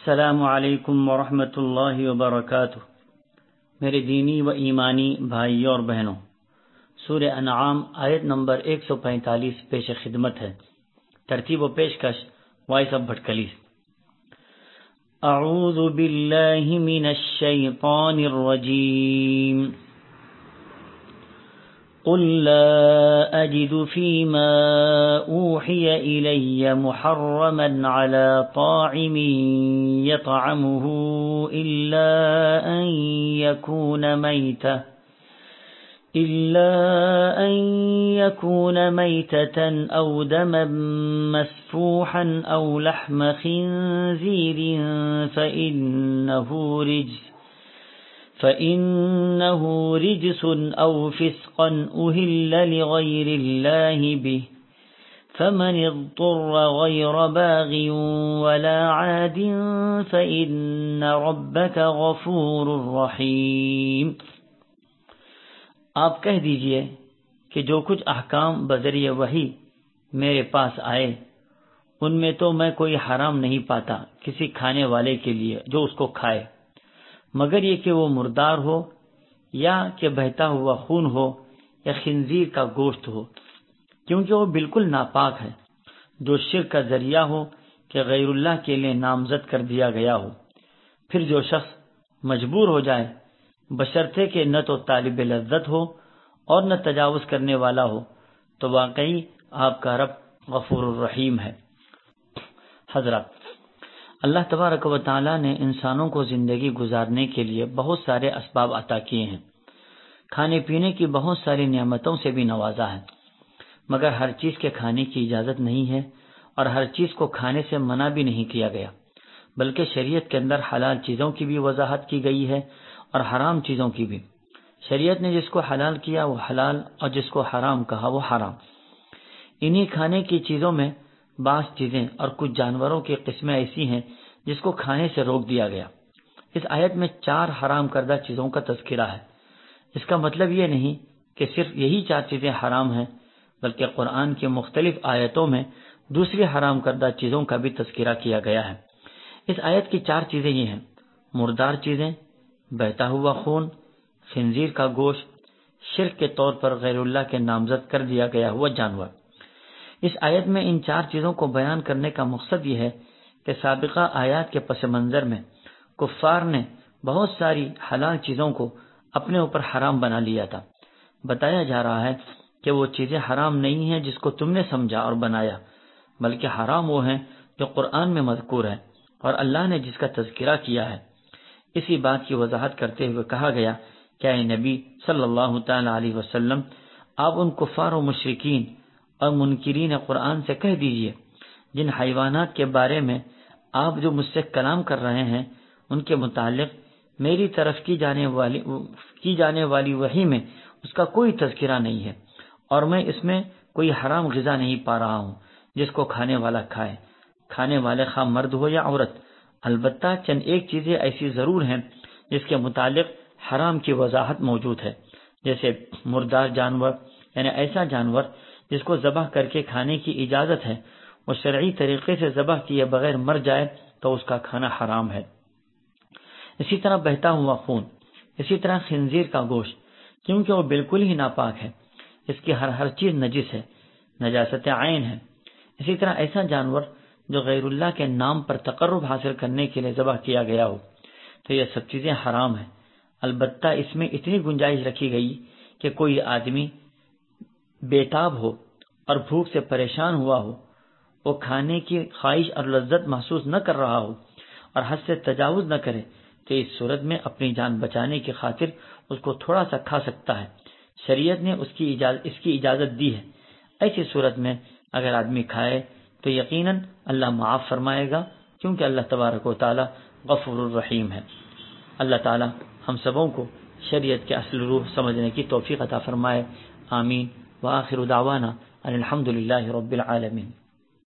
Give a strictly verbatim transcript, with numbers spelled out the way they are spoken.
السلام علیکم ورحمۃ اللہ وبرکاتہ۔ میرے دینی و ایمانی بھائیوں اور بہنوں، سورہ انعام آیت نمبر ایک سو پینتالیس پیش خدمت ہے۔ ترتیب و پیشکش وائس آف بھٹکلی۔ اعوذ باللہ من الشیطان الرجیم، قل لا أجد فيما أوحي إلي محرما على طاعم يطعمه إلا أن يكون ميتة إلا أن يكون ميتة أو دما مسفوحا أو لحم خنزير فإنه رجس فإنه رجس أو فسقا أهل لغير الله به فمن اضطر غير باغ ولا عاد فإن ربك غفور رحيم۔ آپ کہہ دیجئے کہ جو کچھ احکام بذریعہ وحی میرے پاس آئے ان میں تو میں کوئی حرام نہیں پاتا کسی کھانے والے کے لیے جو اس کو کھائے، مگر یہ کہ وہ مردار ہو یا کہ بہتا ہوا خون ہو یا خنزیر کا گوشت ہو، کیونکہ وہ بالکل ناپاک ہے۔ جو شرک کا ذریعہ ہو کہ غیر اللہ کے لیے نامزد کر دیا گیا ہو، پھر جو شخص مجبور ہو جائے بشرطے کہ نہ تو طالب لذت ہو اور نہ تجاوز کرنے والا ہو، تو واقعی آپ کا رب غفور الرحیم ہے۔ حضرات، اللہ تبارک و تعالی نے انسانوں کو زندگی گزارنے کے لیے بہت سارے اسباب عطا کیے ہیں، کھانے پینے کی بہت ساری نعمتوں سے بھی نوازا ہے، مگر ہر چیز کے کھانے کی اجازت نہیں ہے اور ہر چیز کو کھانے سے منع بھی نہیں کیا گیا، بلکہ شریعت کے اندر حلال چیزوں کی بھی وضاحت کی گئی ہے اور حرام چیزوں کی بھی۔ شریعت نے جس کو حلال کیا وہ حلال اور جس کو حرام کہا وہ حرام۔ انہی کھانے کی چیزوں میں بعض چیزیں اور کچھ جانوروں کی قسمیں ایسی ہیں جس کو کھانے سے روک دیا گیا۔ اس آیت میں چار حرام کردہ چیزوں کا تذکرہ ہے۔ اس کا مطلب یہ نہیں کہ صرف یہی چار چیزیں حرام ہیں، بلکہ قرآن کی مختلف آیتوں میں دوسری حرام کردہ چیزوں کا بھی تذکرہ کیا گیا ہے۔ اس آیت کی چار چیزیں یہ ہیں: مردار چیزیں، بہتا ہوا خون، خنزیر کا گوشت، شرک کے طور پر غیر اللہ کے نامزد کر دیا گیا ہوا جانور۔ اس آیت میں ان چار چیزوں کو بیان کرنے کا مقصد یہ ہے کہ سابقہ آیات کے پس منظر میں کفار نے بہت ساری حلال چیزوں کو اپنے اوپر حرام بنا لیا تھا۔ بتایا جا رہا ہے کہ وہ چیزیں حرام نہیں ہیں جس کو تم نے سمجھا اور بنایا، بلکہ حرام وہ ہیں جو قرآن میں مذکور ہے اور اللہ نے جس کا تذکرہ کیا ہے۔ اسی بات کی وضاحت کرتے ہوئے کہا گیا کہ اے نبی صلی اللہ تعالی علیہ وسلم، آپ ان کفار و مشرکین اور منکرین قرآن سے کہہ دیجئے جن حیوانات کے بارے میں آپ جو مجھ سے کلام کر رہے ہیں ان کے متعلق میری طرف کی جانے والی کی جانے والی وحی میں اس کا کوئی تذکرہ نہیں ہے، اور میں اس میں کوئی حرام غذا نہیں پا رہا ہوں جس کو کھانے والا کھائے، کھانے والے خواہ مرد ہو یا عورت۔ البتہ چند ایک چیزیں ایسی ضرور ہیں جس کے متعلق حرام کی وضاحت موجود ہے، جیسے مردار جانور، یعنی ایسا جانور جس کو ذبح کر کے کھانے کی اجازت ہے، وہ شرعی طریقے سے ذبح کیے بغیر مر جائے تو اس کا کھانا حرام ہے۔ اسی طرح بہتا ہوا خون، اسی طرح خنزیر کا گوشت، کیونکہ وہ بالکل ہی ناپاک ہے، اس کی ہر ہر چیز نجس ہے، نجاست عین ہے۔ اسی طرح ایسا جانور جو غیر اللہ کے نام پر تقرب حاصل کرنے کے لیے ذبح کیا گیا ہو، تو یہ سب چیزیں حرام ہیں۔ البتہ اس میں اتنی گنجائش رکھی گئی کہ کوئی آدمی بےتاب ہو اور بھوک سے پریشان ہوا ہو، وہ کھانے کی خواہش اور لذت محسوس نہ کر رہا ہو اور حد سے تجاوز نہ کرے، تو اس صورت میں اپنی جان بچانے کی خاطر اس کو تھوڑا سا کھا سکتا ہے۔ شریعت نے اس کی اجازت اس کی اجازت دی ہے۔ ایسی صورت میں اگر آدمی کھائے تو یقیناً اللہ معاف فرمائے گا، کیونکہ اللہ تبارک و تعالی غفور الرحیم ہے۔ اللہ تعالی ہم سبوں کو شریعت کے اصل روح سمجھنے کی توفیق عطا فرمائے۔ آمین۔ وآخر دعوانا ان الحمد للہ رب العالمین۔